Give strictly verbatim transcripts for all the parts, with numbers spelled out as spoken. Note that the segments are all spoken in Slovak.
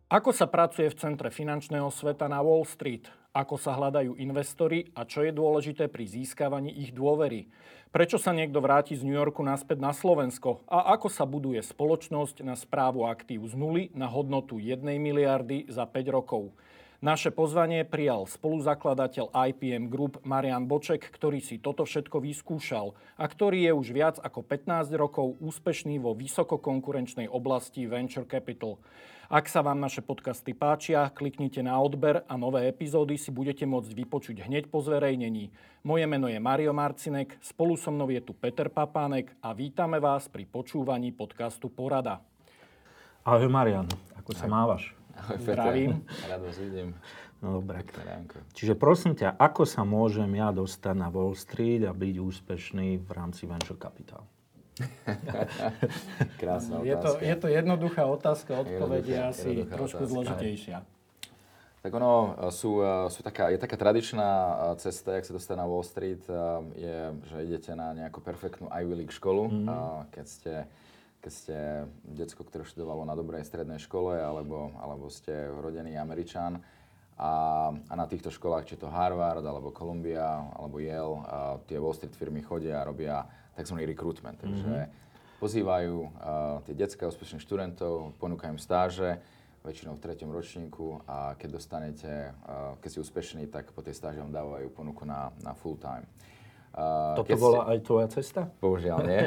Ako sa pracuje v centre finančného sveta na Wall Street? Ako sa hľadajú investori a čo je dôležité pri získavaní ich dôvery? Prečo sa niekto vráti z New Yorku naspäť na Slovensko? A ako sa buduje spoločnosť na správu aktív z nuly na hodnotu jednej miliardy za päť rokov? Naše pozvanie prijal spoluzakladateľ í pé em Group Marian Boček, ktorý si toto všetko vyskúšal a ktorý je už viac ako pätnásť rokov úspešný vo vysokokonkurenčnej oblasti Venture Capital. Ak sa vám naše podcasty páčia, kliknite na odber a nové epizódy si budete môcť vypočuť hneď po zverejnení. Moje meno je Mario Marcinek, spolu so mnou je tu Peter Papánek a vítame vás pri počúvaní podcastu Porada. Ahoj Marian, ako sa mávaš? Ahoj Peter, Zdravím. rád vás vidím. No dobre. Čiže prosím ťa, ako sa môžem ja dostať na Wall Street a byť úspešný v rámci Venture Capital? Krásna Je to, otázka. je to jednoduchá otázka, odpoveď je Jednoduchá- asi jednoduchá trošku otázka. zložitejšia. Tak ono, sú, sú taká, je taká tradičná cesta, jak sa dostať na Wall Street, je, že idete na nejakú perfektnú Ivy League školu, Mhm. keď ste, keď ste decko, ktoré študovalo na dobrej strednej škole, alebo, alebo ste rodený Američan. A, a na týchto školách, či je to Harvard, alebo Columbia, alebo Yale, a tie Wall Street firmy chodia a robia tzv. Recruitment. Takže mm-hmm. pozývajú uh, tie decká úspešných študentov, ponúkajú im stáže, väčšinou v treťom ročníku a keď dostanete, uh, keď si úspešní, tak po tej stáži vám dávajú ponuku na, na full time. Uh, Toto keď bola ste, aj tvoja cesta? Bohužiaľ nie.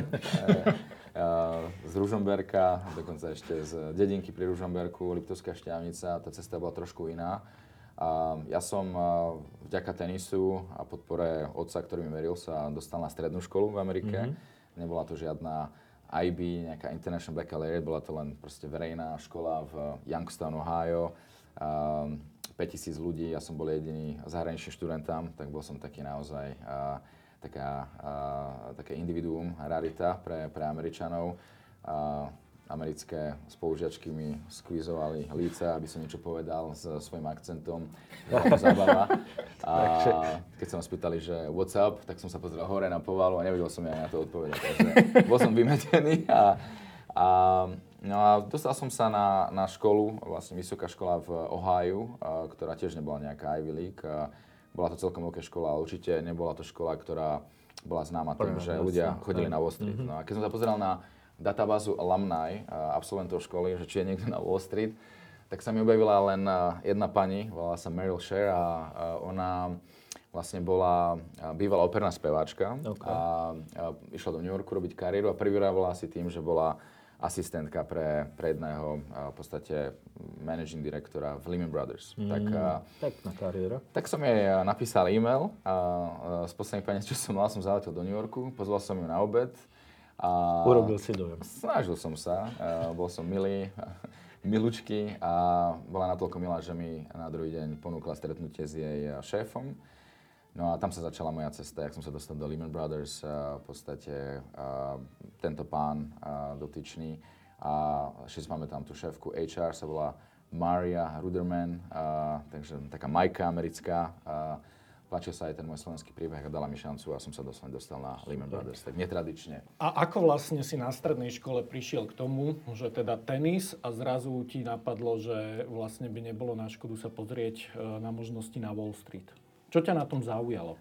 Uh, z Ružomberka, dokonca ešte z dedinky pri Ružomberku, Liptovská Šťavnica, tá cesta bola trošku iná. Uh, ja som uh, vďaka tenisu a podpore otca, ktorý mi veril, sa dostal na strednú školu v Amerike. Mm-hmm. Nebola to žiadna í bé, nejaká International Baccalaureate, bola to len proste verejná škola v Youngstown, Ohio. Uh, päťtisíc ľudí, ja som bol jediný zahraničný študent tam, tak bol som taký naozaj uh, taká, uh, také individuum, rarita pre, pre Američanov. Uh, Americké spolužiačky mi skvizovali líca, aby som niečo povedal s svojím akcentom. Bola to zábava. A keď sa ma spýtali, že what's up, tak som sa pozrel hore na povalu a nevedel som ja na to odpovedať. Takže bol som vymetený. A, a, no a dostal som sa na, na školu, vlastne vysoká škola v Ohiu, a, ktorá tiež nebola nejaká Ivy League. A bola to celkom veľká škola, ale určite nebola to škola, ktorá bola známa tým, že ľudia chodili na Wall Street. No a keď som sa pozeral na databázu alumni, absolventov školy, že či je niekto na Wall Street, tak sa mi objavila len jedna pani, volala sa Meryl Sher a ona vlastne bola bývalá operná speváčka. Okay. A išla do New Yorku robiť kariéru a prvýrovala si tým, že bola asistentka pre, pre jedného v podstate managing directora v Lehman Brothers. Mm, tak, pekná kariéra. Tak som jej napísal e-mail a z posledných peniaz, čo som mal, som zaletel do New Yorku, pozval som ju na obed. A urobil si dojem. Snažil som sa, uh, bol som milý, milučky a bola natoľko milá, že mi na druhý deň ponúkla stretnutie s jej šéfom. No a tam sa začala moja cesta, jak som sa dostal do Lehman Brothers, uh, v podstate uh, tento pán uh, dotyčný a ešte máme tam tú šéfku há er, sa volá Maria Ruderman, uh, takže taká Majka americká. Uh, Páčil sa aj ten môj slovenský príbeh a dala mi šancu a som sa dostal, dostal na Lehman Brothers, tak netradične. A ako vlastne si na strednej škole prišiel k tomu, že teda tenis a zrazu ti napadlo, že vlastne by nebolo na škodu sa pozrieť na možnosti na Wall Street? Čo ťa na tom zaujalo?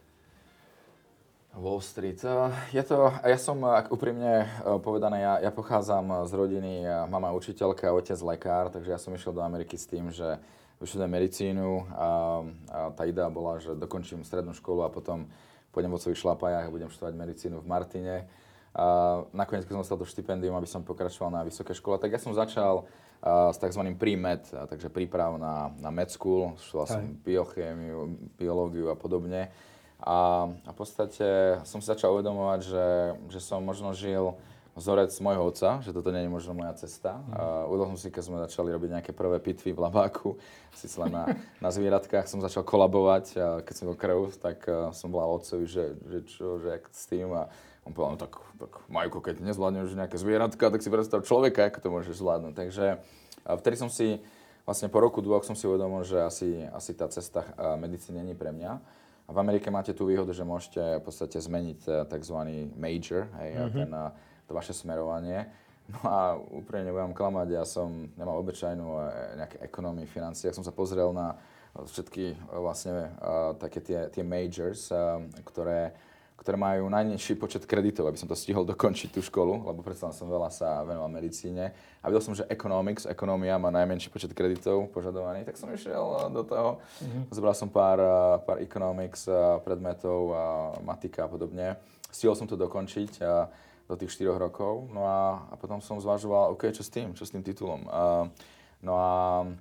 Wall Street. Je to, ja som, úprimne povedané, ja, ja pochádzam z rodiny, mama učiteľka, otec lekár, takže ja som išiel do Ameriky s tým, že vyštudujem medicínu a, a tá idea bola, že dokončím strednú školu a potom pôjdem vo svojich šlapajách a budem študovať medicínu v Martine. A nakoniec, keď som dostal to štipendium, aby som pokračoval na vysoké škole, tak ja som začal a, s tzv. Pre-med, a, takže príprav na, na med school, študoval som biochémiu, biológiu a podobne. A, a v podstate som si začal uvedomovať, že, že som možno žil vzorec môjho otca, že toto nie je možno moja cesta. Mm. Uh, uvedol som si, keď sme začali robiť nejaké prvé pitvy v labáku, síce len na, na zvieratkách som začal kolabovať a keď som bol krv, tak uh, som volal otcovi, že, že čo, že jak s tým a on povedal, no tak, tak Majko, keď nezvládneš nejaké zvieratka, tak si predstav človeka, ako to môžeš zvládnuť. Takže uh, vtedy som si, vlastne po roku, dvoch som si uvedomil, že asi, asi tá cesta uh, medicíny nie je pre mňa. A v Amerike máte tú výhodu, že môžete v podstate zmeniť tzv. Major, hej, mm-hmm. a ten, to vaše smerovanie. No a úprimne nebudem klamať, ja som nemal obyčajnú nejaké ekonómii, financie. Ja som sa pozrel na všetky vlastne uh, také tie, tie majors, uh, ktoré, ktoré majú najnižší počet kreditov, aby som to stihol dokončiť tú školu, lebo predstavám som veľa sa venoval medicíne. A videl som, že economics, ekonómia má najmenší počet kreditov požadovaných, tak som išiel do toho. Mm-hmm. Zobral som pár, pár economics predmetov, matika a podobne. Stihol som to dokončiť a do tých štyroch rokov. No a, a potom som zvažoval, OK, čo s tým, čo s tým titulom. A, no a,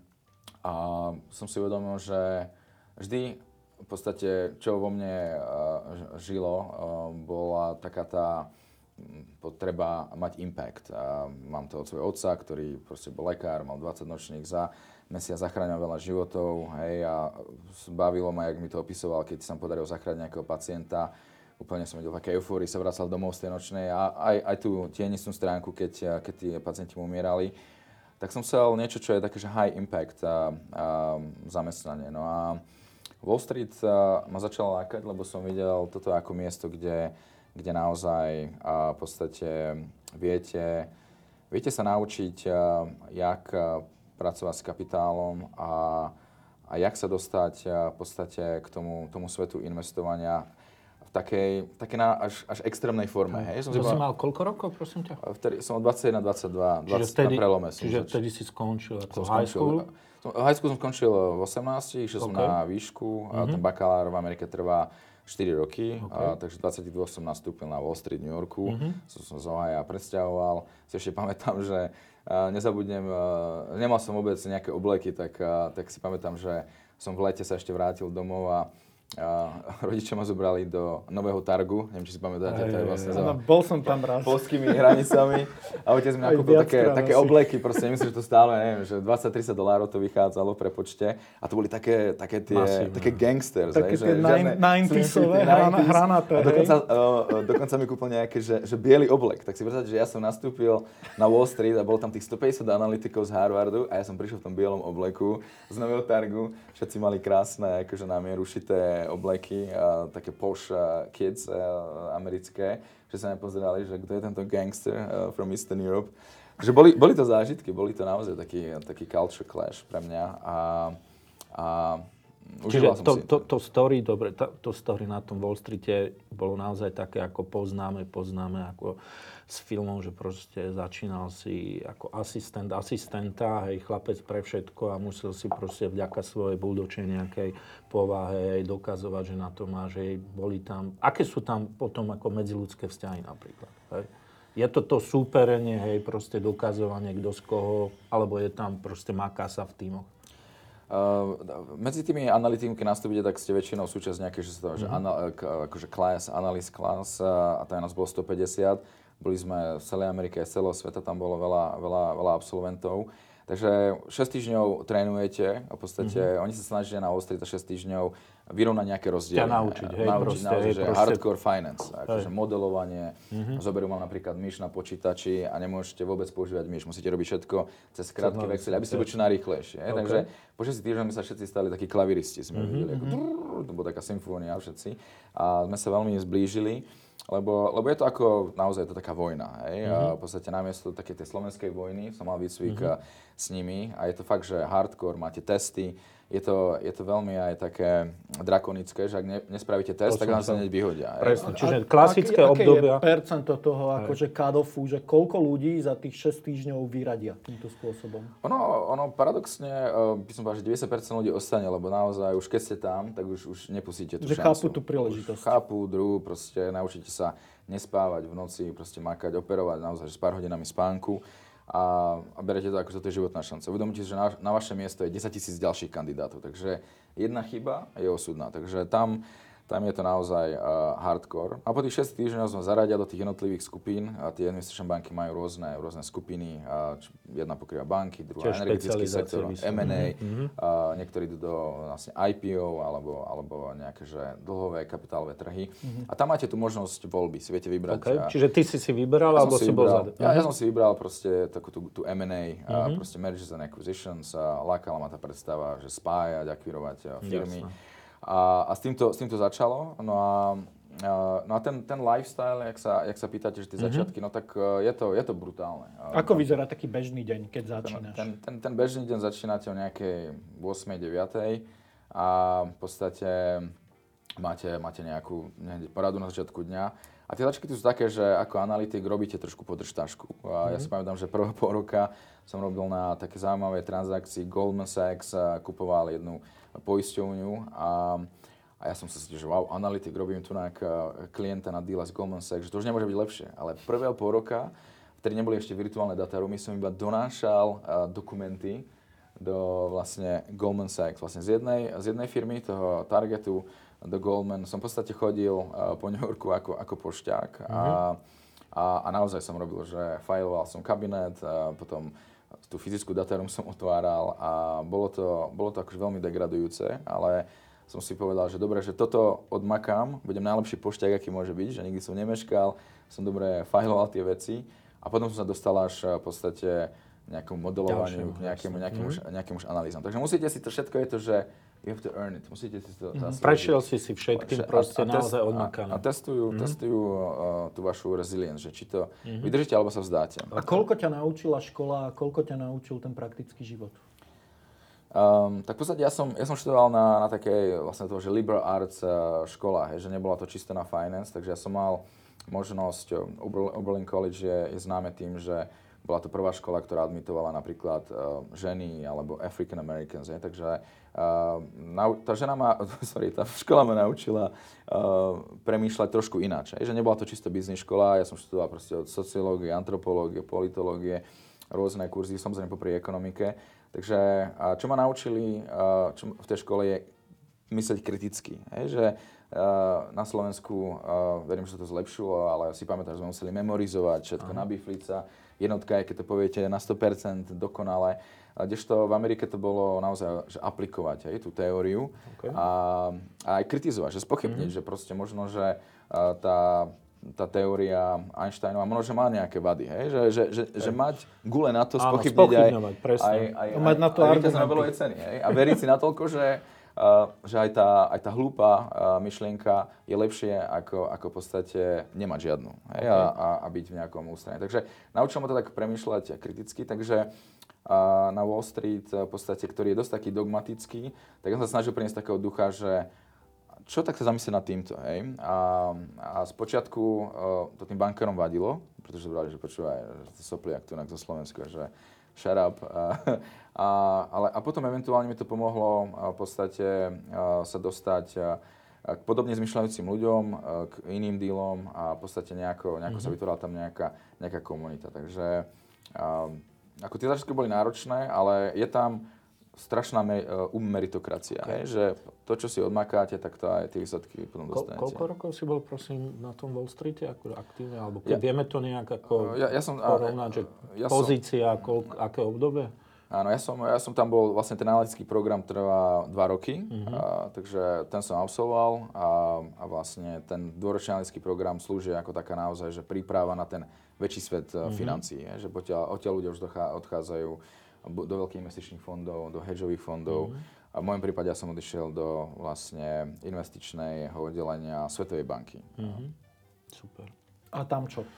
a som si uvedomil, že vždy v podstate, čo vo mne a, žilo, a, bola taká tá potreba mať impact. A mám to od svojho otca, ktorý proste bol lekár, mal dvadsať nočných za mesiac, zachráňoval veľa životov, hej, a bavilo ma, jak mi to opisoval, keď sa mu podarilo zachrániť nejakého pacienta. Úplne som videl také eufórii, sa vracal domov z tej nočnej a aj, aj tú tienistú stránku, keď, keď tí pacienti mu umierali. Tak som chcel niečo, čo je také, že high impact a, a zamestnanie. No a Wall Street a, ma začala lákať, lebo som videl toto ako miesto, kde, kde naozaj a, v podstate viete, viete sa naučiť, a, jak a, pracovať s kapitálom a, a jak sa dostať a, v podstate k tomu, tomu svetu investovania v takej, takej na až, až extrémnej forme. Hej. Som to si mal koľko rokov, prosím ťa? Vtedy som od dvadsaťjeden na dvadsaťdva, dvadsať vtedy, na prelome. Čiže zač... vtedy si skončil ako som high skončil, school? Som, high school som skončil v osemnástich, išiel okay. som na výšku a mm-hmm. ten bakalár v Amerike trvá štyri roky, okay. a, takže v dvadsaťdvoch som nastúpil na Wall Street v New Yorku, mm-hmm. som som z Ohaja presťahoval. Si ešte pamätám, že a, nezabudnem, a, nemal som vôbec nejaké obleky, tak, a, tak si pamätám, že som v lete sa ešte vrátil domov a A rodičia ma zobrali do Nového Targu, neviem, či si pamätáte, to je vlastne za bol som tam raz. polskými hranicami a otec mi nakúpil také, také obleky, proste nemyslím, že to stále, neviem, že dvadsať tridsať dolárov to vychádzalo pre počte a to boli také, také tie, Masívne. také gangsters, také hej, tie deväťdesiatové hranaté, a dokonca, uh, dokonca mi kúpil nejaké, že, že biely oblek, tak si predstavte, že ja som nastúpil na Wall Street a bol tam tých stopäťdesiat analytikov z Harvardu a ja som prišiel v tom bielom obleku z Nového Targu, všetci mali krásne, akože na mieru šité obleky, a také posh uh, kids uh, americké, že sa nepozerali, že kto je tento gangster uh, from Eastern Europe. Takže boli, boli to zážitky, boli to naozaj taký, taký culture clash pre mňa a, a Čiže to, to, to story, dobre, to, to story na tom Wall Streete bolo naozaj také, ako poznáme, poznáme ako z filmov, že proste začínal si ako asistent asistenta, hej, chlapec pre všetko a musel si proste vďaka svojej buldočej nejakej povahe, hej, dokazovať, že na to má, že boli tam, aké sú tam potom ako medziľudské vzťahy napríklad, hej? Je to to súperenie, hej, proste dokazovanie, kto z koho, alebo je tam proste maká sa v tímoch? Uh, medzi tými analytikmi, keď nastúpite, tak ste väčšinou súčasť nejaké, že sa to, mm-hmm. že ana, akože class, analyst class, a tam nás bolo stopäťdesiat. Boli sme v celej Amerike, z celého sveta, tam bolo veľa, veľa, veľa absolventov. Takže šesť týždňov trénujete a v podstate mm-hmm. oni sa snažia na Wall Street za šesť týždňov vyrovnať nejaké rozdiely. Ťa naučiť, hej, naučiť proste, naozaj, hej, že proste. hardcore finance, akože modelovanie. Mm-hmm. Zoberú vám napríklad myš na počítači a nemôžete vôbec používať myš. Musíte robiť všetko cez krátky v Exceli, aby ste boli čo najrýchlejšie. Okay. Takže po šiestich týždňoch sa všetci stali takí klaviristi. Sme mm-hmm. videli, ako drrr, to bola taká symfónia všetci. A sme sa veľmi zblížili. Lebo, lebo je to ako, naozaj je to taká vojna, hej? Mm-hmm. A v podstate namiesto také tej slovenskej vojny som mal výcvik mm-hmm. s nimi a je to fakt, že hardcore, máte testy, je to, je to veľmi aj také drakonické, že ak ne, nespravíte test, to tak vám sa hneď vyhodia. Presne, čiže klasické aký, obdobia. Aké je percento toho akože cut-offu, že koľko ľudí za tých šesť týždňov vyradia týmto spôsobom? Ono, ono paradoxne, by som povedal, že deväťdesiat percent ľudí ostane, lebo naozaj už keď ste tam, tak už, už nepustíte tú že šancu. Že chápu tú príležitosť. Už chápu druhú, proste naučíte sa nespávať v noci, proste makať, operovať naozaj s pár hodinami spánku. A, a berete to ako, že to je životná šanca. Uvedomíte si, že na, na vaše miesto je desaťtisíc ďalších kandidátov, takže jedna chyba je osudná. Takže tam, tam je to naozaj uh, hardcore. A po tých šesť týždňoch sme zaradia do tých jednotlivých skupín a tie investičné banky majú rôzne, rôzne skupiny. A jedna pokrýva banky, druhá Tiež energetický sektor, vysoko. em end ej, mm-hmm. a niektorí idú do vlastne í pé ó alebo, alebo nejaké že dlhové kapitálové trhy. Mm-hmm. A tam máte tú možnosť voľby, si viete vybrať. Okay. A, Čiže ty si si vyberal, ja alebo si bol za... Ja, ja som si vybral proste takú tú, tú em end ej, mm-hmm. a proste mergers and acquisitions, a lákala ma tá predstava, že spájať, akvirovať firmy. Jasne. A, a s, týmto, s týmto začalo. No a Uh, no a ten, ten lifestyle, jak sa, jak sa pýtate, že tie mm-hmm. začiatky, no tak uh, je, to, je to brutálne. Ako uh, vyzerá taký bežný deň, keď začínaš? Ten, ten, ten bežný deň začínate o nejakej ôsmej deviatej a v podstate máte, máte nejakú poradu na začiatku dňa. A tie začiatky sú také, že ako analytik robíte trošku podržtašku. A mm-hmm. ja si pamätám, že prvého pol roka som robil na také zaujímavé transakcii. Goldman Sachs kupoval jednu poisťovňu a A ja som sa cítil, že wow, analytik, robím tu na klienta na deal z Goldman Sachs, že to už nemôže byť lepšie. Ale prvého pol roka, vtedy neboli ešte virtuálne dataroomy, som iba donášal uh, dokumenty do vlastne Goldman Sachs. Vlastne z jednej, z jednej firmy, toho Targetu, do Goldman som v podstate chodil uh, po New Yorku ako, ako pošťák. Mm-hmm. A, a, a naozaj som robil, že failoval som kabinet, a potom tú fyzickú dataroom som otváral a bolo to, bolo to akože veľmi degradujúce, ale som si povedal, že dobre, že toto odmakám, budem najlepší pošťák, aký môže byť, že nikdy som nemeškal, som dobre fajloval tie veci a potom som sa dostal až v podstate nejakému modelovaniu, k nejakému, nejakému, mm-hmm. nejakému analýzam. Takže musíte si to, všetko je to, že you have to earn it, musíte si to mm-hmm. zaslúžiť. Prešiel si si všetkým proste a, a naozaj odmakané. A, a testujú, mm-hmm. testujú uh, tú vašu resilience, že či to mm-hmm. vydržíte alebo sa vzdáte. A koľko ťa naučila škola a koľko ťa naučil ten praktický život? Um, tak v podstate ja som, ja som študoval na, na takej vlastne toho, že liberal arts uh, škola, hej, že nebola to čisto na finance, takže ja som mal možnosť, uh, Oberlin College je, je známe tým, že bola to prvá škola, ktorá admitovala napríklad uh, ženy alebo African Americans, hej, takže uh, nau, tá žena ma, sorry, tá škola ma naučila uh, premýšľať trošku ináč, hej, že nebola to čisto business škola, ja som študoval proste od sociológie, antropológie, politológie, rôzne kurzy, samozrejme popri ekonomike. Takže čo ma naučili čo v tej škole je myslieť kriticky. Hej, že na Slovensku, verím, že sa to zlepšilo, ale si pamätám, že sme museli memorizovať všetko, nabifliť sa. Jednotka je, keď to poviete, na sto percent dokonale. Kdežto v Amerike to bolo naozaj, že aplikovať hej, tú teóriu okay. a, a aj kritizovať, že spochybniť, mm-hmm. že proste možno, že tá tá teória Einsteinova možno, že má nejaké vady, hej? Že, že, že, že mať gule na to, spochybniť aj, aj, aj, aj, mať na to aj víťaz Nobelovej ceny. Hej? A veriť si natoľko, že, uh, že aj tá, aj tá hlúpa uh, myšlienka je lepšie ako, ako v podstate nemať žiadnu. Hej? Okay. A, a, a byť v nejakom ústrane. Takže naučil ma to tak premýšľať kriticky, takže uh, na Wall Street v podstate, ktorý je dosť taký dogmatický, tak ja som sa snažil priniesť takého ducha, že čo tak sa zamyslieť nad týmto, hej? A, a spočiatku uh, to tým bankérom vadilo, pretože brali, že počúvaj, že sopliak tu zo Slovenska, že shut up. A, a, ale, a potom eventuálne mi to pomohlo uh, v podstate uh, sa dostať uh, k podobne zmyšľajúcim ľuďom, uh, k iným dealom a v podstate nejako, nejako mm-hmm. sa vytvorila tam nejaká, nejaká komunita. Takže uh, ako tie začiatky boli náročné, ale je tam strašná me, uh, meritokracia, okay. že to, čo si odmakáte, tak to aj tie výsledky potom dostanete. Ko, koľko rokov si bol, prosím, na tom Wall Streete ako aktívne? Alebo ja, vieme to nejak ako ja, ja som, porovnať, že ja pozícia, som, koľko, aké obdobie? Áno, ja som, ja som tam bol, vlastne ten analytický program trvá dva roky, uh-huh. a, takže ten som absolvoval a, a vlastne ten dvoročný analytický program slúži ako taká naozaj, že príprava na ten väčší svet uh-huh. financií, že odtiaľ, odtiaľ ľudia už odchádzajú do veľkých investičných fondov, do hedžových fondov. Mm-hmm. A v mojom prípade ja som odišiel do vlastne investičného oddelenia Svetovej banky. Mm-hmm. Super. A tam čo?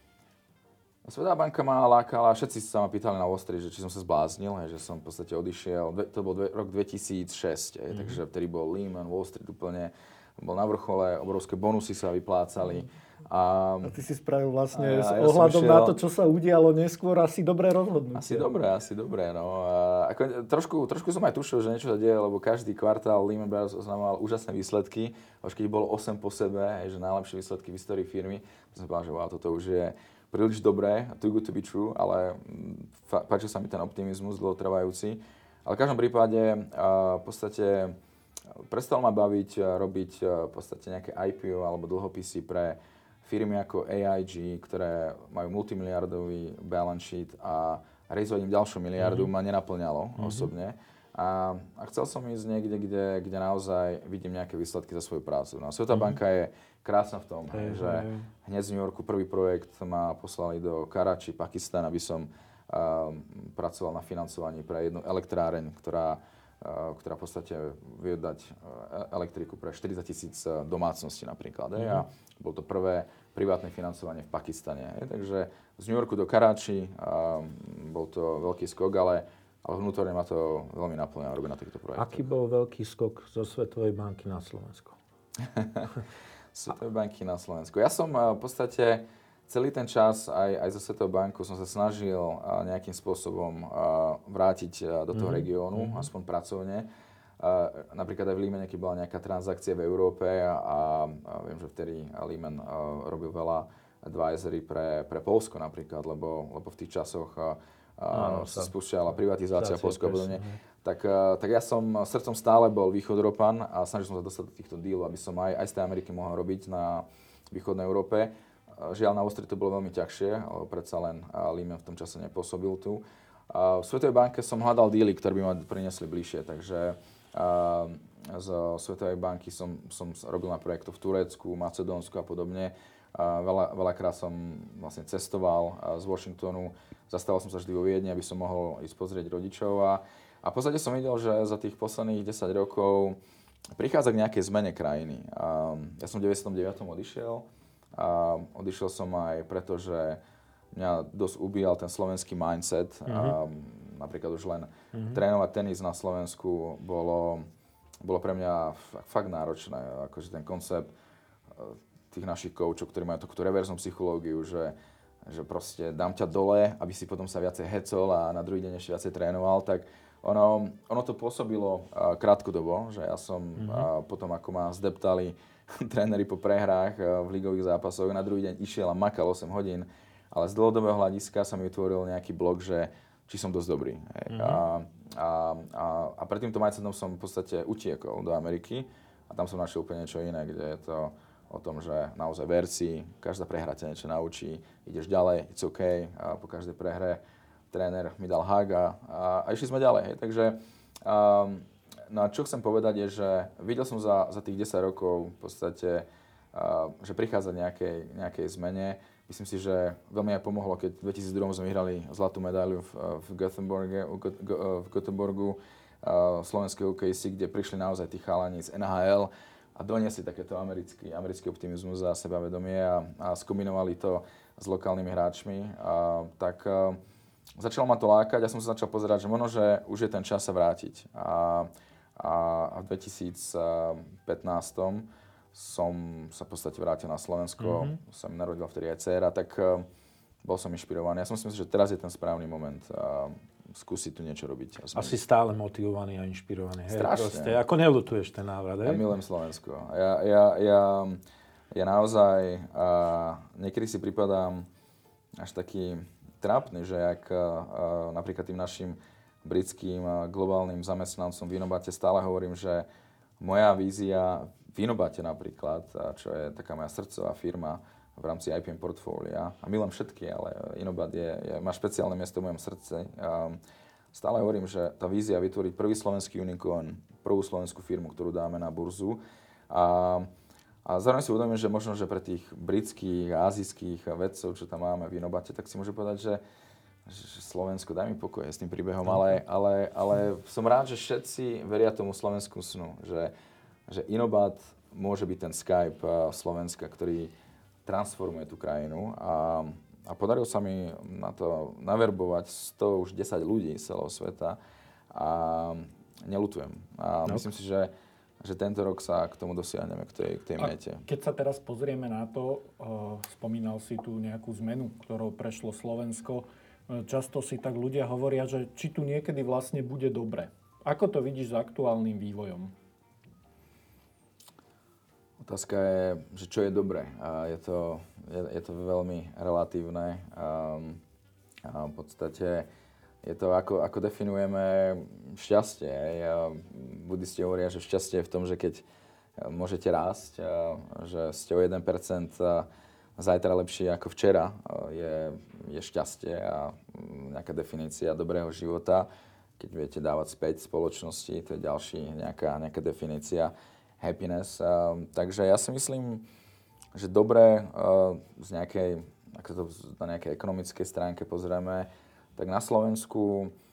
Svetová banka ma lákala, všetci sa ma pýtali na Wall Street, že či som sa zbláznil, že som v podstate odišiel. To bol dve, rok dvetisícšesť, mm-hmm. takže vtedy bol Lehman, Wall Street úplne bol na vrchole, obrovské bonusy sa vyplácali. Mm-hmm. A, a ty si spravil vlastne s ja ohľadom šiel, na to, čo sa udialo neskôr, asi dobré rozhodnutie. Asi dobré, asi dobré. No. A ako, trošku, trošku som aj tušil, že niečo sa deje, lebo každý kvartál Lehman Brothers oznamoval úžasné výsledky. Už keď bolo osem po sebe, že najlepšie výsledky v histórii firmy, som si povedal, že wow, toto už je príliš dobré, too good to be true, ale fa- páčil sa mi ten optimizmus dlhotrvajúci. Ale v každom prípade a, v podstate prestalo ma baviť robiť v podstate nejaké í pé ó alebo dlhopisy pre firmy ako á í gé, ktoré majú multimiliardový balance sheet a rejzovať im ďalšiu miliardu mm-hmm. ma nenaplňalo mm-hmm. osobne. A, a chcel som ísť niekde, kde, kde naozaj vidím nejaké výsledky za svoju prácu. No, Svetová mm-hmm. banka je krásna v tom, hey, že hey. hneď z New Yorku prvý projekt ma poslali do Karachi, Pakistan, aby som um, pracoval na financovaní pre jednu elektráreň, ktorá ktorá v podstate vie dať elektriku pre štyridsať tisíc domácností napríklad. Mm-hmm. A bolo to prvé privátne financovanie v Pakistane. Takže z New Yorku do Karáči bol to veľký skok, ale, ale vnútorne ma to veľmi naplňa robiť na týchto projektoch. Aký bol veľký skok zo Svetovej banky na Slovensko? Svetovej banky na Slovensku. Ja som v podstate celý ten čas aj, aj zo Svetovej banku som sa snažil nejakým spôsobom vrátiť do toho mm-hmm. regiónu, mm-hmm. aspoň pracovne. Napríklad aj v Lehmane, keď bola nejaká transakcia v Európe a, a viem, že vtedy Lehman robil veľa advisory pre, pre Poľsko napríklad, lebo, lebo v tých časoch Áno, sa spúšťala privatizácia Poľska a podobne. Tak, tak ja som srdcom stále bol východoeurópan a snažil som sa dostať do týchto dílov, aby som aj, aj z tej Ameriky mohol robiť na východnej Európe. Žiaľ, na Wall Street to bolo veľmi ťažšie, lebo predsa len Lehman v tom čase nepôsobil tu. V Svetovej banke som hľadal díly, ktoré by ma priniesli bližšie, takže z Svetovej banky som, som robil na projektoch v Turecku, Macedónsku a podobne. Veľa, veľakrát som vlastne cestoval z Washingtonu, zastával som sa vždy vo Viedni, aby som mohol ísť pozrieť rodičov a, a v podstate som videl, že za tých posledných desať rokov prichádza k nejakej zmene krajiny. Ja som v deväťdesiatom deviatom odišiel a odišiel som aj preto, že mňa dosť ubíjal ten slovenský mindset. Mm-hmm. A napríklad už len mm-hmm. trénovať tenis na Slovensku bolo, bolo pre mňa fakt náročné. Akože ten koncept tých našich koučov, ktorí majú takúto reverznú psychológiu, že, že proste dám ťa dole, aby si potom sa viacej hecol a na druhý deň ešte viacej trénoval, tak ono, ono to pôsobilo uh, krátkodobo, že ja som mm-hmm. uh, potom, ako ma zdeptali tréneri po prehrách uh, v ligových zápasoch, na druhý deň išiel a makal osem hodín, ale z dlhodobého hľadiska sa mi vytvoril nejaký blok, že či som dosť dobrý. Mm-hmm. A, a, a, a pred týmto mindsetom som v podstate utiekol do Ameriky a tam som našiel úplne niečo iné, kde je to o tom, že naozaj ver si, každá prehra ťa niečo naučí, ideš ďalej, it's OK, a po každej prehre tréner mi dal hug a, a, a išli sme ďalej. Hej. Takže um, no a čo chcem povedať je, že videl som za, za tých desať rokov v podstate, uh, že prichádza nejakej, nejakej zmene. Myslím si, že veľmi aj pomohlo, keď v dvetisícdva sme vyhrali zlatú medailu v, v, Gothenburgu, v Gothenburgu uh, slovenského hokejisty, kde prišli naozaj tí chalani z en há el a doniesli takéto americký, americký optimizmus a sebavedomie a, a skombinovali to s lokálnymi hráčmi. A, tak uh, začalo ma to lákať, ja som sa začal pozerať, že možno, že už je ten čas sa vrátiť. A, a, a v dvetisícpätnásť som sa v podstate vrátil na Slovensko, mm-hmm. som narodila vtedy aj dcéra, tak uh, bol som inšpirovaný. Ja som si myslel, že teraz je ten správny moment uh, skúsiť tu niečo robiť. Asi stále motivovaný a inšpirovaný. Strašne. Proste, ako neľutuješ ten návrat, hej? Ja milujem Slovensko. Ja, ja, ja, ja naozaj uh, niekedy si pripadám až taký trápny, že ak uh, napríklad tým našim britským uh, globálnym zamestnancom v Inobate stále hovorím, že moja vízia v Inobate napríklad, čo je taká moja srdcová firma v rámci í pé em portfólia, a milujem všetky, ale Inobat je, je, má špeciálne miesto v mojom srdci. Um, stále hovorím, že tá vízia vytvoriť prvý slovenský unicorn, prvú slovenskú firmu, ktorú dáme na burzu. A, a zároveň si uvedomím, že možno, že pre tých britských a azijských vedcov, čo tam máme v Inobate, tak si môžu povedať, že že Slovensko, daj mi pokoj s tým príbehom, ale, ale, ale som rád, že všetci veria tomu slovenskému snu, že, že Inobat môže byť ten Skype Slovenska, ktorý transformuje tú krajinu a, a podarilo sa mi na to naverbovať sto už desať ľudí z celého sveta a neľutujem. A no. Myslím si, že, že tento rok sa k tomu dosiahneme, k tej, k tej mete. Keď sa teraz pozrieme na to, uh, spomínal si tu nejakú zmenu, ktorou prešlo Slovensko. Často si tak ľudia hovoria, že či tu niekedy vlastne bude dobre. Ako to vidíš s aktuálnym vývojom? Otázka je, že čo je dobré. A je, to, je, je to veľmi relatívne. A, a v podstate je to, ako, ako definujeme šťastie. A budisti hovoria, že šťastie je v tom, že keď môžete rásť, a, že ste o jeden percent zajtra lepšie ako včera, je, je šťastie a nejaká definícia dobrého života. Keď viete dávať späť spoločnosti, to je ďalší nejaká, nejaká definícia happiness. Takže ja si myslím, že dobre z nejakej, ako to na nejakej ekonomickej stránke pozrieme, tak na Slovensku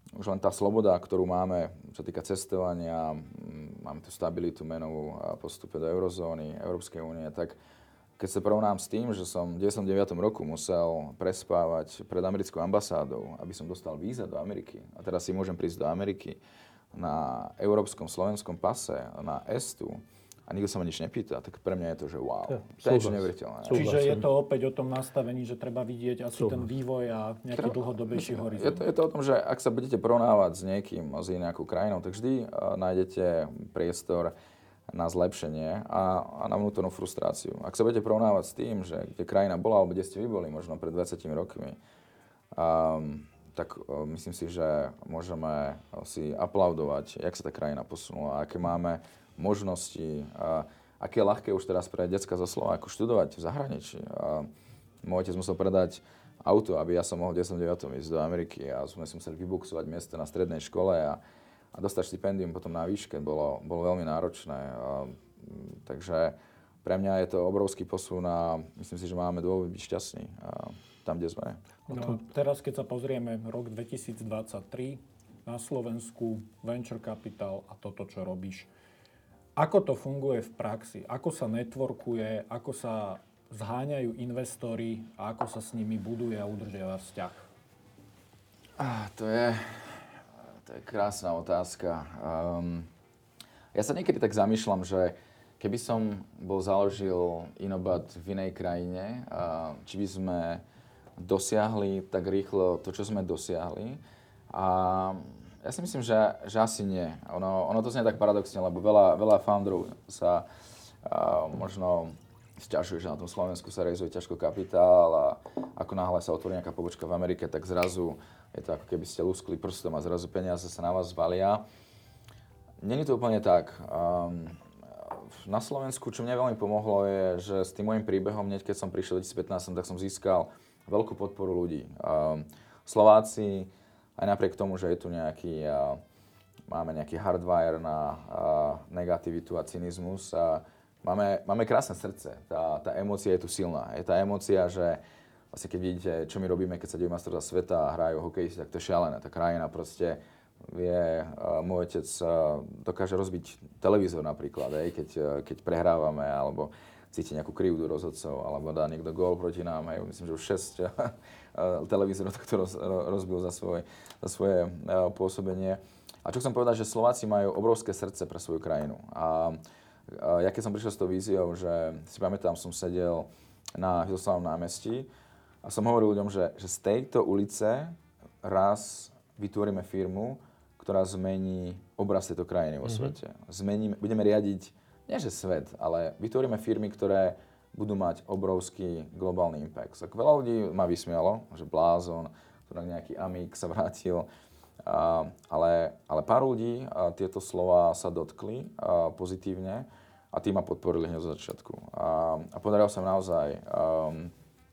už len tá sloboda, ktorú máme, čo týka cestovania, máme tu stabilitu menovú a postupe do eurozóny, Európskej únie, tak keď sa porovnám s tým, že som v deväťdesiatom deviatom roku musel prespávať pred americkou ambasádou, aby som dostal víza do Ameriky, a teraz si môžem prísť do Ameriky na európskom slovenskom pase, na Estu, a nikto sa ma nič nepýta, tak pre mňa je to, že wow. Ja, to je niečo neuveriteľné. Čiže je to opäť o tom nastavení, že treba vidieť asi Súhlas. ten vývoj a nejaký dlhodobejší horizont. Je to, je to o tom, že ak sa budete porovnávať s niekým, s nejakou krajinou, tak vždy uh, nájdete priestor na zlepšenie a, a na vnútornú frustráciu. Ak sa budete porovnávať s tým, že kde krajina bola, alebo kde ste vy boli, možno pred dvadsiatimi rokmi, um, tak uh, myslím si, že môžeme si aplaudovať, jak sa tá krajina posunula, aké máme možnosti, a aké je ľahké už teraz pre decka zo Slováku študovať v zahraničí. A môj otec musel predať auto, aby ja som mohol v deväťdesiatom deviatom ísť do Ameriky a sme si museli vybuksovať miesto na strednej škole a, a dostať štipendium potom na výške bolo, bolo veľmi náročné. A, takže pre mňa je to obrovský posun a myslím si, že máme dôvod byť šťastní a tam, kde sme. No, teraz, keď sa pozrieme rok dvetisícdvadsaťtri na Slovensku, venture capital a toto, čo robíš, ako to funguje v praxi? Ako sa networkuje? Ako sa zháňajú investori? A ako sa s nimi buduje a udržiava vzťah? Ah, to je, to je krásna otázka. Um, ja sa niekedy tak zamýšľam, že keby som bol založil Inobat v inej krajine, uh, či by sme dosiahli tak rýchlo to, čo sme dosiahli. A ja si myslím, že, že asi nie. Ono, ono to znie tak paradoxne, lebo veľa, veľa founderov sa uh, možno sťažuje, že na tom Slovensku sa realizuje ťažko kapitál a ako náhle sa otvorí nejaká pobočka v Amerike, tak zrazu je to ako keby ste luskli prstom a zrazu peniaze sa na vás zvalia. Není to úplne tak. Um, na Slovensku, čo mne veľmi pomohlo, je, že s tým môjim príbehom, hneď keď som prišiel v dvetisícpätnásť, tak som získal veľkú podporu ľudí. Um, Slováci, aj napriek tomu, že je tu nejaký, uh, máme nejaký hardwire na uh, negativitu a cynizmus, a máme, máme krásne srdce. Tá, tá emócia je tu silná. Je tá emócia, že vlastne keď vidíte, čo my robíme, keď sa dejú majstrovstvá sveta a hrajú hokejisti, tak to je šialené. Tá krajina proste vie, uh, môj otec uh, dokáže rozbiť televízor napríklad, aj, keď, uh, keď prehrávame, alebo cíti nejakú krivdu rozhodcov, alebo dá niekto gól proti nám. Aj, myslím, že už šesť televízorov takto roz, rozbil za, svoj, za svoje uh, pôsobenie. A čo chcem povedať, že Slováci majú obrovské srdce pre svoju krajinu. A, a ja keď som prišiel s tou víziou, že si pamätám, som sedel na Hviezdoslavom námestí a som hovoril ľuďom, že, že z tejto ulice raz vytvoríme firmu, ktorá zmení obraz tejto krajiny vo svete. Mm-hmm. Zmeníme, budeme riadiť nie že svet, ale vytvoríme firmy, ktoré budú mať obrovský globálny impact. Tak veľa ľudí ma vysmialo, že blázon, nejaký amík sa vrátil, a, ale, ale pár ľudí a tieto slova sa dotkli a, pozitívne a tí ma podporili hneď zo začiatku. A, a podarilo sa naozaj um,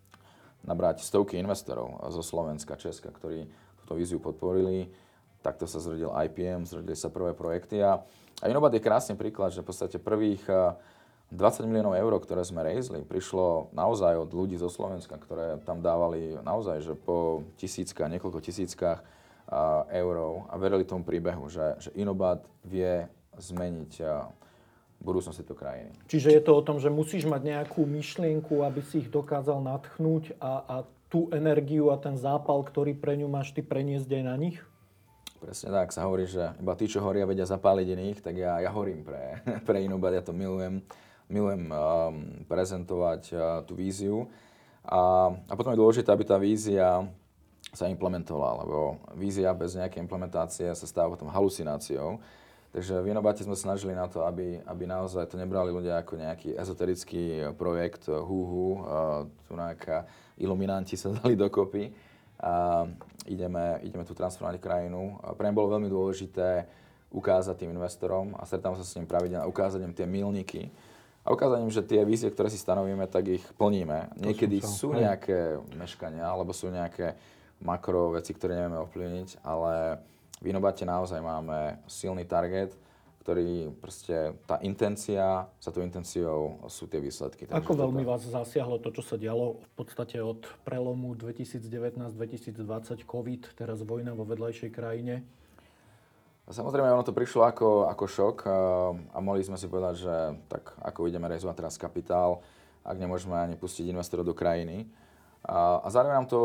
nabrať stovky investorov zo Slovenska, Česka, ktorí túto víziu podporili. Takto sa zrodil í pé em, zrodili sa prvé projekty a A Inobat je krásny príklad, že v podstate prvých dvadsať miliónov eur, ktoré sme raisli, prišlo naozaj od ľudí zo Slovenska, ktoré tam dávali naozaj, že po tisíckach, niekoľko tisíckach eur a verili tomu príbehu, že, že Inobat vie zmeniť budúcnosť tejto krajiny. Čiže je to o tom, že musíš mať nejakú myšlienku, aby si ich dokázal nadchnúť a, a tú energiu a ten zápal, ktorý pre ňu máš, ty preniesť aj na nich? Presne tak, sa hovorí, že iba tí, čo horia, vedia zapáliť iných, tak ja, ja horím pre, pre Inobat, ja to milujem, milujem um, prezentovať uh, tú víziu. A, a potom je dôležité, aby tá vízia sa implementovala, lebo vízia bez nejakej implementácie sa stáva potom halucináciou. Takže v Inobate sme snažili na to, aby, aby naozaj to nebrali ľudia ako nejaký ezoterický projekt, hú-hú, uh, tu nejaká iluminanti sa dali dokopy. A ideme, ideme tu transformovať krajinu. A pre mňa bolo veľmi dôležité ukázať tým investorom a stretávam sa s ním pravidelne, ukázať im tie milníky a ukázať im, že tie vízie, ktoré si stanovíme, tak ich plníme. Niekedy sú nejaké meškania, alebo sú nejaké makro veci, ktoré nevieme ovplyvniť, ale v Inobate naozaj máme silný target, ktorý proste, tá intencia, za tou intenciou sú tie výsledky. Takže ako veľmi toto... vás zasiahlo to, čo sa dialo v podstate od prelomu dvetisícdevätnásť dvetisícdvadsať, COVID, teraz vojna vo vedľajšej krajine? Samozrejme, ono to prišlo ako, ako šok a, a mohli sme si povedať, že tak ako ideme realizovať teraz kapitál, ak nemôžeme ani pustiť investorov do krajiny. A, a zároveň nám to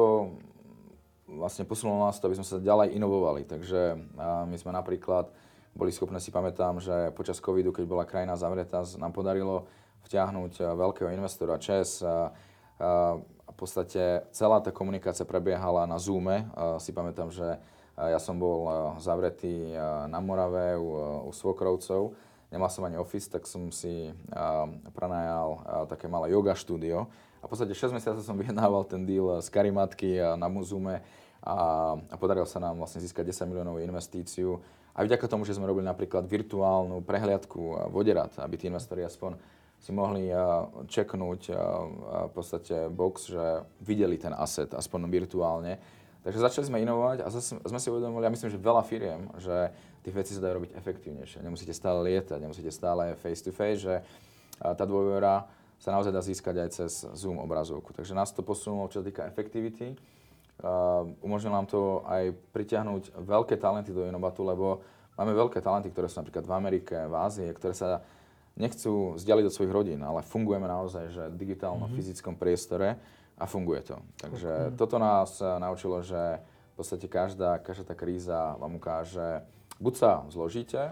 vlastne posunulo nás to, aby sme sa ďalej inovovali. Takže a my sme napríklad boli schopní, si pamätám, že počas covidu, keď bola krajina zavretá, nám podarilo vtiahnuť veľkého investora ČES. A, a v podstate celá tá komunikácia prebiehala na Zoome. A si pamätám, že ja som bol zavretý na Morave u, u svokrovcov. Nemal som ani office, tak som si prenajal také malé yoga štúdio. A v podstate šesť mesiacov som vyjednával ten deal z Karimatky na Zoome a, a podarilo sa nám vlastne získať desať miliónovú investíciu. A vďaka tomu, že sme robili napríklad virtuálnu prehliadku voderad, aby tí investori aspoň si mohli čeknúť v podstate box, že videli ten asset aspoň virtuálne. Takže začali sme inovovať a zase sme si uvedomili, ja myslím, že veľa firiem, že tie veci sa dajú robiť efektívnejšie. Nemusíte stále lietať, nemusíte stále face to face, že tá dôvera sa naozaj dá získať aj cez Zoom obrazovku. Takže nás to posunulo, čo sa týka efektivity. Uh, umožnilo nám to aj pritiahnuť veľké talenty do Inobatu, lebo máme veľké talenty, ktoré sú napríklad v Amerike, v Ázii, ktoré sa nechcú vzdialiť od svojich rodín, ale fungujeme naozaj že v digitálno-fyzickom priestore a funguje to. Takže mm. toto nás naučilo, že v podstate každá, každá tá kríza vám ukáže, buď sa zložíte,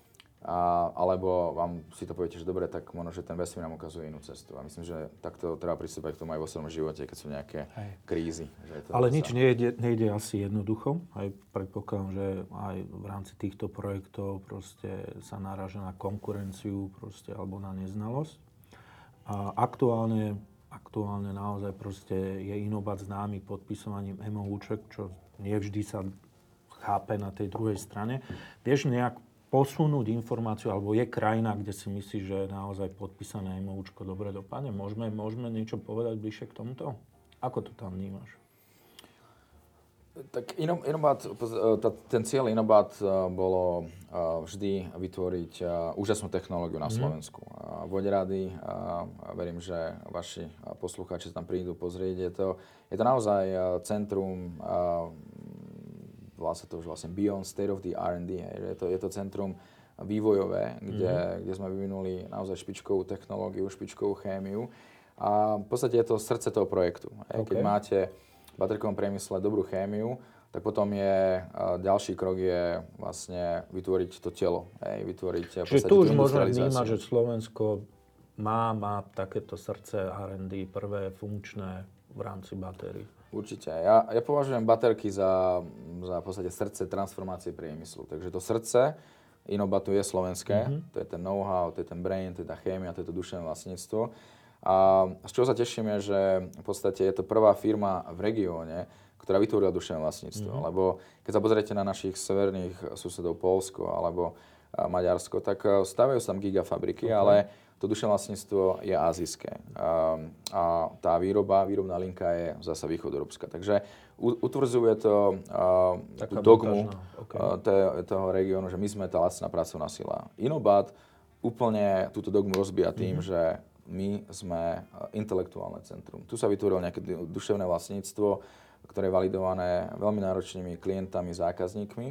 a, alebo vám si to poviete, že dobre, tak možno, že ten vesmír nám ukazuje inú cestu. A myslím, že takto treba pristúpať k tomu aj vo svojom živote, keď sú nejaké Hej. krízy. Že to Ale nič sa... nejde, nejde asi jednoducho. Aj predpokladám, že aj v rámci týchto projektov proste sa naráža na konkurenciu proste, alebo na neznalosť. A aktuálne, aktuálne naozaj proste je Inobat známy podpisovaním MOUček, čo nie vždy sa chápe na tej druhej strane. Vieš nejak posunúť informáciu, alebo je krajina, kde si myslíš, že je naozaj podpísané MOUčko dobre dopadne? Môžeme, môžeme niečo povedať bližšie k tomuto? Ako to tam vnímaš? Tak Inobat, ten cieľ Inobat bolo vždy vytvoriť úžasnú technológiu na Slovensku. Mm. Voderady, verím, že vaši poslucháči sa tam prídu pozrieť. Je to, je to naozaj centrum, volá sa to už vlastne Beyond State of the er and dé. Je to, je to centrum vývojové, kde, mm-hmm. kde sme vyvinuli naozaj špičkovú technológiu, špičkovú chémiu. A v podstate je to srdce toho projektu. Okay. Keď máte v baterkovom priemysle dobrú chémiu, tak potom je ďalší krok je vlastne vytvoriť to telo. Hej, vytvoriť Čiže tu už môžeme vnímať, že Slovensko má, má takéto srdce er and dé prvé funkčné v rámci batérií. Určite. Ja, ja považujem baterky za, za v podstate srdce transformácie priemyslu. Takže to srdce Inobatu je slovenské. Mm-hmm. To je ten know-how, to je ten brain, to je tá chémia, to je to duševné vlastníctvo. A z čoho sa teším je, že v podstate je to prvá firma v regióne, ktorá vytvorila duševné vlastníctvo. Mm-hmm. Lebo keď sa pozriete na našich severných susedov Poľsko alebo Maďarsko, tak stavajú sa tam gigafabriky, okay. ale to duševné vlastníctvo je azijské. A, a tá výroba, výrobná linka je zasa východoeurópska. Takže utvrdzuje to a, tú dogmu okay. a, te, toho regiónu, že my sme tá lacná pracovná sila. Inobat úplne túto dogmu rozbíja tým, mm-hmm. že my sme intelektuálne centrum. Tu sa vytvorilo nejaké duševné vlastníctvo, ktoré je validované veľmi náročnými klientami, zákazníkmi.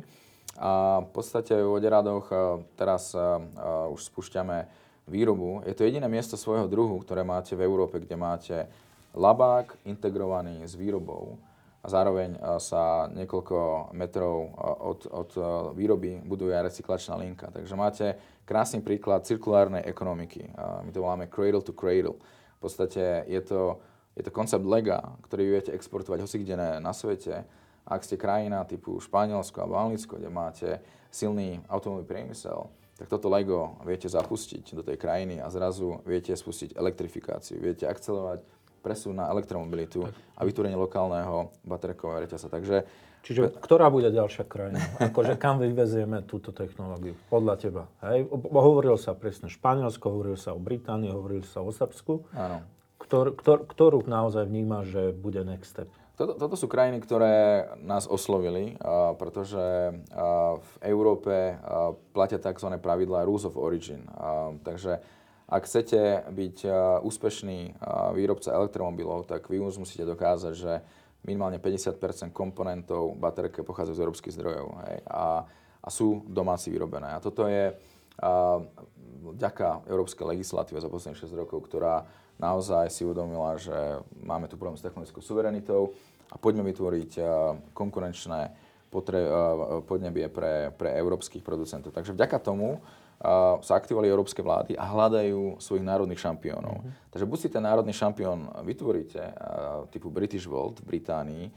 A v podstate v Voderadoch teraz a, a, už spúšťame výrobu. Je to jediné miesto svojho druhu, ktoré máte v Európe, kde máte labák integrovaný s výrobou a zároveň sa niekoľko metrov od, od výroby buduje recyklačná linka. Takže máte krásny príklad cirkulárnej ekonomiky. My to voláme cradle to cradle. V podstate je to, je to koncept lega, ktorý viete exportovať hoci kde na svete. Ak ste krajina typu Španielsko alebo Anglicko, kde máte silný automobilový priemysel, tak toto Lego viete zapustiť do tej krajiny a zrazu viete spustiť elektrifikáciu. Viete akcelovať presun na elektromobilitu a vytvorenie lokálneho baterkového reťaza. Takže Čiže ktorá bude ďalšia krajina? Akože kam vyvezieme túto technológiu? Podľa teba. Hej? Hovorilo sa presne Španielsko, hovorilo sa o Británii, hovorilo sa o Srbsku. Áno. Ktor, ktor, ktorú naozaj vníma, že bude next step? Toto, toto sú krajiny, ktoré nás oslovili, uh, pretože uh, v Európe uh, platia tzv. Pravidlá Rules of Origin. Uh, takže ak chcete byť uh, úspešný uh, výrobca elektromobilov, tak vy už musíte dokázať, že minimálne päťdesiat percent komponentov baterky pochádzajú z európskych zdrojov, hej, a, a sú domáci vyrobené. A toto je uh, vďaka európskej legislatíve za posledných šesť rokov, ktorá naozaj si uvedomila, že máme tu problém s technologickou suverenitou a poďme vytvoriť konkurenčné potre- podnebie pre, pre európskych producentov. Takže vďaka tomu sa aktivovali európske vlády a hľadajú svojich národných šampiónov. Mm-hmm. Takže buď si ten národný šampión vytvoríte, typu British Volt v Británii,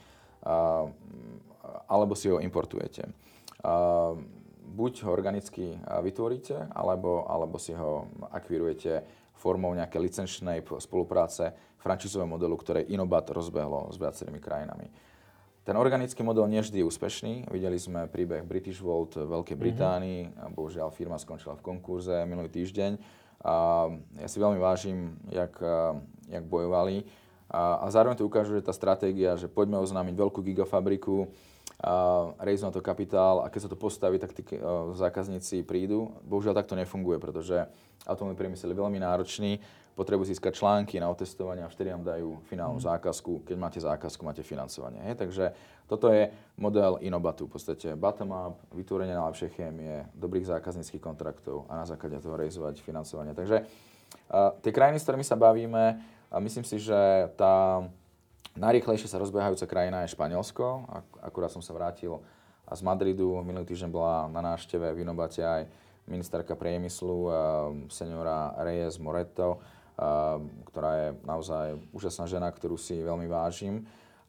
alebo si ho importujete. Buď ho organicky vytvoríte, alebo, alebo si ho akvirujete formou nejaké licenčnej spolupráce franšízového modelu, ktoré Inobat rozbehlo s viacerými krajinami. Ten organický model nie vždy je úspešný. Videli sme príbeh British Volt v Veľkej Británii. Mm-hmm. Bohužiaľ, firma skončila v konkurze minulý týždeň. A ja si veľmi vážim, jak, jak bojovali. A, a zároveň to ukáže, že tá stratégia, že poďme oznámiť veľkú gigafabriku, a rejsť na to kapitál a keď sa to postaví, tak tí uh, zákazníci prídu. Bohužiaľ takto nefunguje, pretože automobilový priemysel je veľmi náročný, potrebujú získať články na otestovanie a vtedy vám dajú finálnu mm. zákazku. Keď máte zákazku, máte financovanie. Hej? Takže toto je model Inobatu. V podstate bottom-up, vytvorenie najlepšej chémie, dobrých zákazníckych kontraktov a na základe toho rejzovať financovanie. Takže uh, tie krajiny, s ktorými sa bavíme, a myslím si, že tá najrýchlejšie sa rozbiehajúca krajina je Španielsko. Akurát som sa vrátil z Madridu. Minulý týždeň bola na návšteve v Inobate aj ministerka priemyslu, seniora Reyes Moreto, ktorá je naozaj úžasná žena, ktorú si veľmi vážim,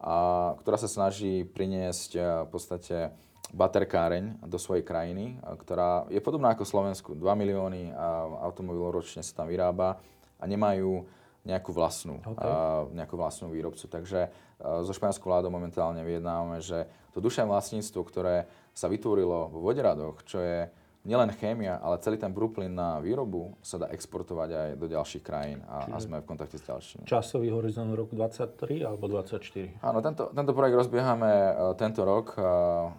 a ktorá sa snaží priniesť v podstate baterkáreň do svojej krajiny, ktorá je podobná ako Slovensku. dva milióny automobilov ročne sa tam vyrába a nemajú nejakú vlastnú, okay. uh, nejakú vlastnú výrobcu. Takže uh, so španielskou vládou momentálne vyjednávame, že to duševné vlastníctvo, ktoré sa vytvorilo vo Voderadoch, čo je nielen chémia, ale celý ten brúplyn na výrobu, sa dá exportovať aj do ďalších krajín a, a sme v kontakte s ďalšími. Časový horizont roku dvadsaťtri alebo dvadsaťštyri? Áno, tento, tento projekt rozbiehame uh, tento rok. Uh, uh,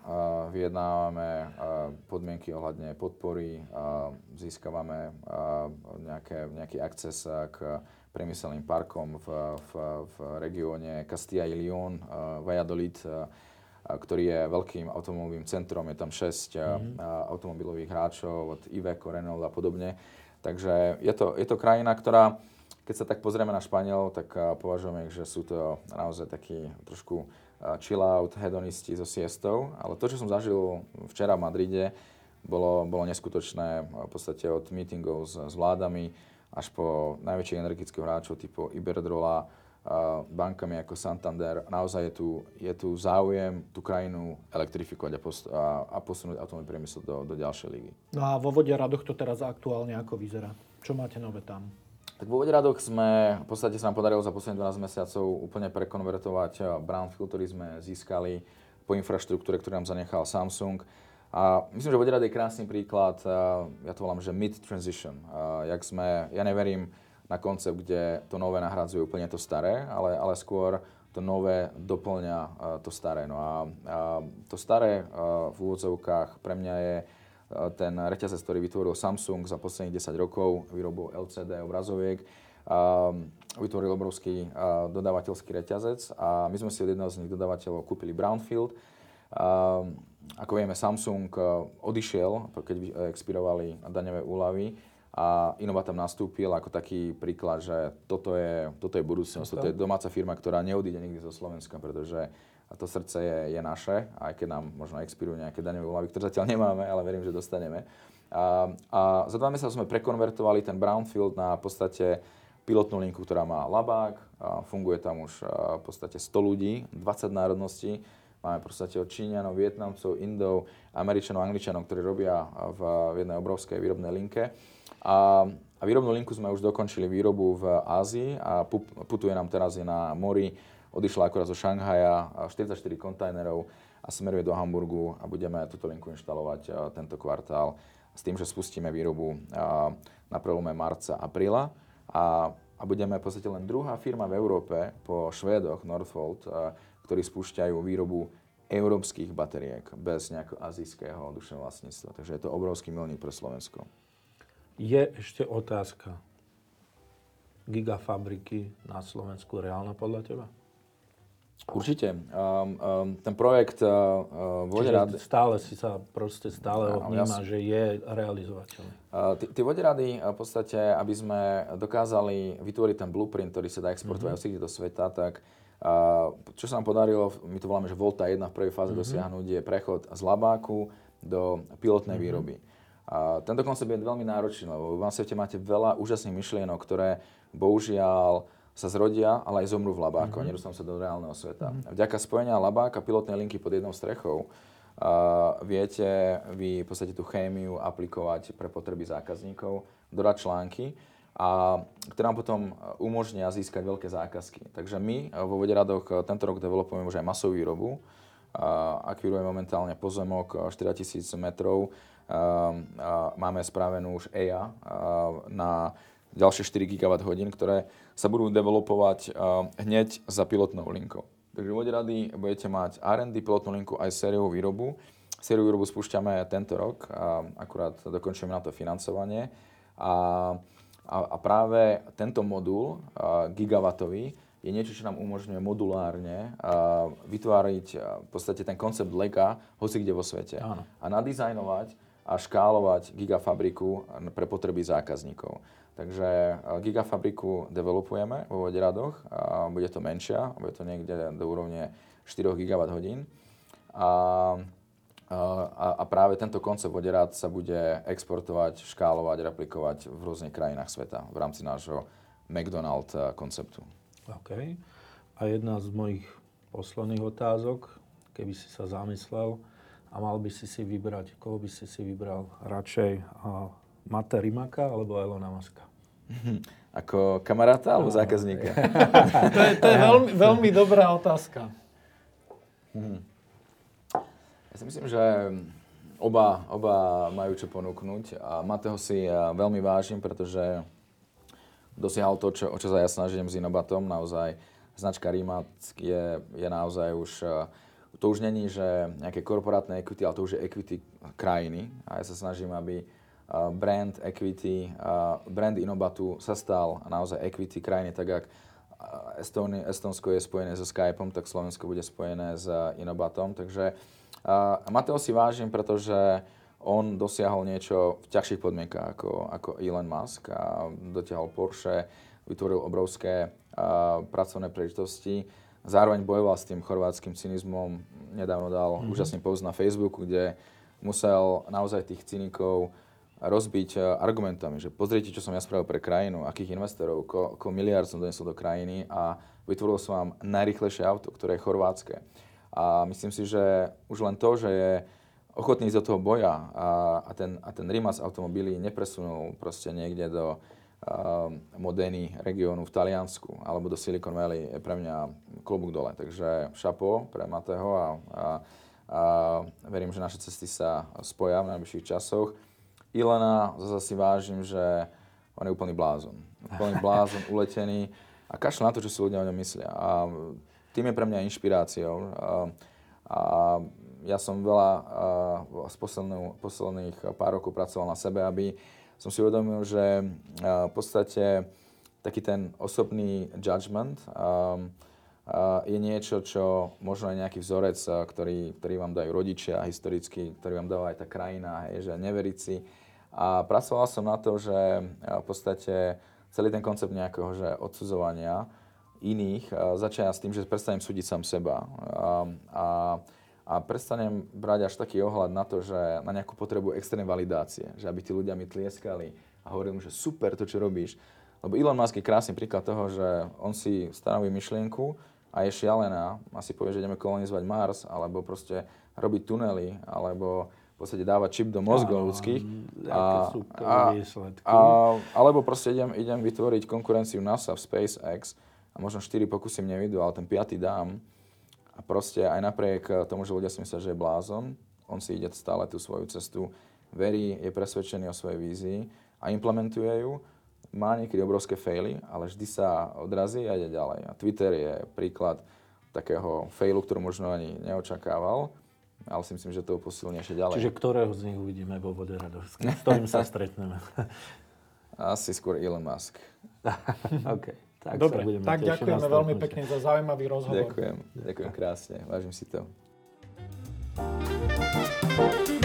vyjednávame uh, podmienky ohľadne podpory, uh, získavame uh, nejaké, nejaký akces uh, k priemyselným parkom v, v, v regióne Castilla y León, uh, Valladolid, uh, ktorý je veľkým automobilovým centrom. Je tam šesť mm-hmm. uh, automobilových hráčov od Iveco, Renault a podobne. Takže je to, je to krajina, ktorá, keď sa tak pozrieme na Španielov, tak uh, považujeme, že sú to naozaj takí trošku uh, chill out, hedonisti so siestou. Ale to, čo som zažil včera v Madride, bolo, bolo neskutočné. V podstate od meetingov s, s vládami až po najväčších energetických hráčov typu Iberdrola, bankami ako Santander. Naozaj je tu, je tu záujem tú krajinu elektrifikovať a, post- a, a posunúť automobilový priemysel do, do ďalšej ligy. No a vo Voderadoch to teraz aktuálne ako vyzerá? Čo máte nové tam? Tak vo Voderadoch sme, v podstate sa nám podarilo za posledných dvanásť mesiacov úplne prekonvertovať brownfield, ktorý sme získali po infraštruktúre, ktorú nám zanechal Samsung. A myslím, že Voderad je krásny príklad, ja to volám, že mid-transition. Jak sme, ja neverím na koncept, kde to nové nahradzuje úplne to staré, ale, ale skôr to nové doplňa to staré. No a, a to staré v úvodzovkách pre mňa je ten reťazec, ktorý vytvoril Samsung za posledných desať rokov, výrobu el cé dé obrazoviek. Vytvoril obrovský dodávateľský reťazec a my sme si od jedného z nich dodávateľov kúpili brownfield. Ako vieme, Samsung odišiel, keď expirovali daňové úľavy a Inobat tam nastúpil ako taký príklad, že toto je, toto je budúcnosť, okay. Toto je domáca firma, ktorá neodíde nikdy zo Slovenska, pretože to srdce je, je naše, aj keď nám možno expirujú nejaké daňové úľavy, ktoré zatiaľ nemáme, ale verím, že dostaneme. A, a za dva mesiace sme prekonvertovali ten brownfield na v podstate pilotnú linku, ktorá má labák, a funguje tam už v podstate sto ľudí, dvadsať národností. Máme v podstate od Číňanov, Vietnamcov, Indov, Američanov, Angličanov, ktorí robia v, v jednej obrovskej výrobnej linke. A, a výrobnú linku sme už dokončili výrobu v Ázii a pu, putuje nám teraz je na mori. Odišla akorát zo Šanghaja, štyridsaťštyri kontajnerov a smeruje do Hamburgu a budeme túto linku inštalovať tento kvartál s tým, že spustíme výrobu na prelome marca, apríla. A, a a budeme v podstate len druhá firma v Európe po Švédoch, Northvolt, ktorí spúšťajú výrobu európskych batériek bez nejakého azijského duševného vlastníctva. Takže je to obrovský milník pre Slovensko. Je ešte otázka. Gigafabriky na Slovensku reálna podľa teba? Určite. Um, um, ten projekt uh, voderady... Čiže stále si sa proste stále no, vníma, ja... že je realizovateľný. Uh, Tie voderady v podstate, aby sme dokázali vytvoriť ten blueprint, ktorý sa dá exportovať mm-hmm. do sveta, tak uh, čo sa nám podarilo, my to voláme, že Volta jedna v prvej fáze mm-hmm. dosiahnuť, je prechod z labáku do pilotnej mm-hmm. výroby. Uh, tento koncept je veľmi náročný, lebo v svete máte veľa úžasných myšlienok, ktoré bohužiaľ sa zrodia, ale aj zomrú v labáku mm-hmm. a nedostanú sa do reálneho sveta. Mm-hmm. Vďaka spojenia labáka a pilotnej linky pod jednou strechou uh, viete vy v podstate tú chémiu aplikovať pre potreby zákazníkov, dodať články, a ktoré nám potom umožnia získať veľké zákazky. Takže my vo Voderadoch tento rok developujeme už aj masovú výrobu. Uh, akvirujeme momentálne pozemok štyritisíc metrov. Uh, uh, máme spravenú už é í á uh, na ďalšie štyri gigawatt hodín, ktoré sa budú developovať uh, hneď za pilotnou linkou. Takže v Voderady budete mať er end dé, pilotnú linku aj sériovú výrobu. Sériovú výrobu spúšťame tento rok, a akurát dokončíme na to financovanie. A, a, a práve tento modul uh, gigawattový je niečo, čo nám umožňuje modulárne uh, vytvoriť uh, v podstate ten koncept Lega hoci kde vo svete. Áno. A nadizajnovať a škálovať gigafabriku pre potreby zákazníkov. Takže gigafabriku developujeme vo Voderadoch, a bude to menšia, bude to niekde do úrovne štyri gigawatt hodín. A, a, a práve tento koncept Voderad sa bude exportovať, škálovať, replikovať v rôznych krajinách sveta v rámci nášho McDonald konceptu. OK. A jedna z mojich posledných otázok, keby si sa zamyslel a mal by si si vybrať, koho by si si vybral radšej, a Mata Rimaka alebo Elona Muska? Ako kamaráta alebo no, zákazníka? to je, to je veľmi, veľmi dobrá otázka. Hmm. Ja si myslím, že oba, oba majú čo ponúknuť a Mateho si veľmi vážim, pretože dosiahol to, čo, o čo sa ja snažím s Inobatom. Naozaj značka Rimac je, je naozaj už... To už není, že nejaké korporátne equity, ale to už je equity krajiny. A ja sa snažím, aby brand equity, brand Inobatu sa stal naozaj equity krajiny, tak jak Estóni, Estónsko je spojené so Skypeom, tak Slovensko bude spojené s Inobatom. Takže Mateo si vážim, pretože on dosiahol niečo v ťažších podmienkach ako, ako Elon Musk. A dotiahol Porsche, vytvoril obrovské a, pracovné príležitosti. Zároveň bojoval s tým chorvátskym cynizmom. Nedávno dal mm-hmm. úžasný post na Facebooku, kde musel naozaj tých cynikov rozbiť argumentami, že pozrite, čo som ja spravil pre krajinu, akých investorov, ko, ko miliárd som donesol do krajiny a vytvoril som vám najrýchlejšie auto, ktoré je chorvátske. A myslím si, že už len to, že je ochotný ísť do toho boja a, a ten, a ten Rimac automobily nepresunul proste niekde do uh, Modeny regiónu v Taliansku alebo do Silicon Valley, je pre mňa klobúk dole. Takže šapo pre Matého a, a, a verím, že naše cesty sa spoja v najbližších časoch. Ilona zase si vážim, že on je úplný blázon. Úplný blázon, uletený a kašľa na to, čo si ľudia o ňom myslia. A tým je pre mňa inšpiráciou. A, a ja som veľa z posledných pár rokov pracoval na sebe, aby som si uvedomil, že v podstate taký ten osobný judgment je niečo, čo možno je nejaký vzorec, ktorý, ktorý vám dajú rodičia historicky, ktorý vám dáva aj tá krajina, hej, že neveriť si. A pracoval som na to, že v podstate celý ten koncept nejakého že odsudzovania iných začína s tým, že prestanem súdiť sám seba a, a, a prestanem brať až taký ohľad na to, že na nejakú potrebu extrémnej validácie, že aby tí ľudia mi tlieskali a hovorili mu, že super to, čo robíš. Lebo Elon Musk je krásny príklad toho, že on si stanoví myšlienku a je šialená. Asi povie, že ideme kolonizovať Mars, alebo proste robiť tunely, alebo v podstate dávať čip do mozgov ľudských. A, a, a, alebo proste idem, idem vytvoriť konkurenciu NASA v SpaceX a možno štyri pokusy mne vyjdú, ale ten piaty dám. A proste aj napriek tomu, že ľudia si myslia, že je blázon, on si ide stále tú svoju cestu, verí, je presvedčený o svojej vízii a implementuje ju. má niekedy obrovské faily, ale vždy sa odrazí a ide ďalej. A Twitter je príklad takého failu, ktorú možno ani neočakával, ale si myslím, že to posilní ešte ďalej. Čiže ktorého z nich uvidíme vo vode radovským? S ktorým sa stretneme? Asi skôr Elon Musk. OK. Tak dobre, tak ďakujeme veľmi pekne za zaujímavý rozhovor. Ďakujem, ďakujem krásne, vážim si to.